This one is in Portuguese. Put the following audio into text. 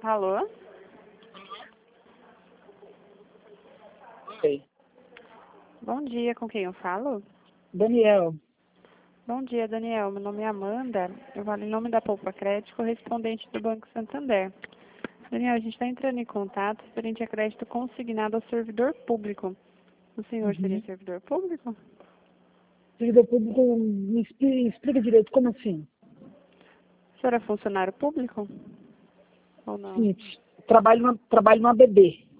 Alô? Oi. Bom dia, com quem eu falo? Daniel. Bom dia, Daniel. Meu nome é Amanda. Eu falo em nome da Poupa Crédito, correspondente do Banco Santander. Daniel, a gente está entrando em contato referente a crédito consignado ao servidor público. O senhor seria servidor público? Servidor público, me explica direito, como assim? O senhor é funcionário público? Ou não? Seguinte, trabalho no ABB.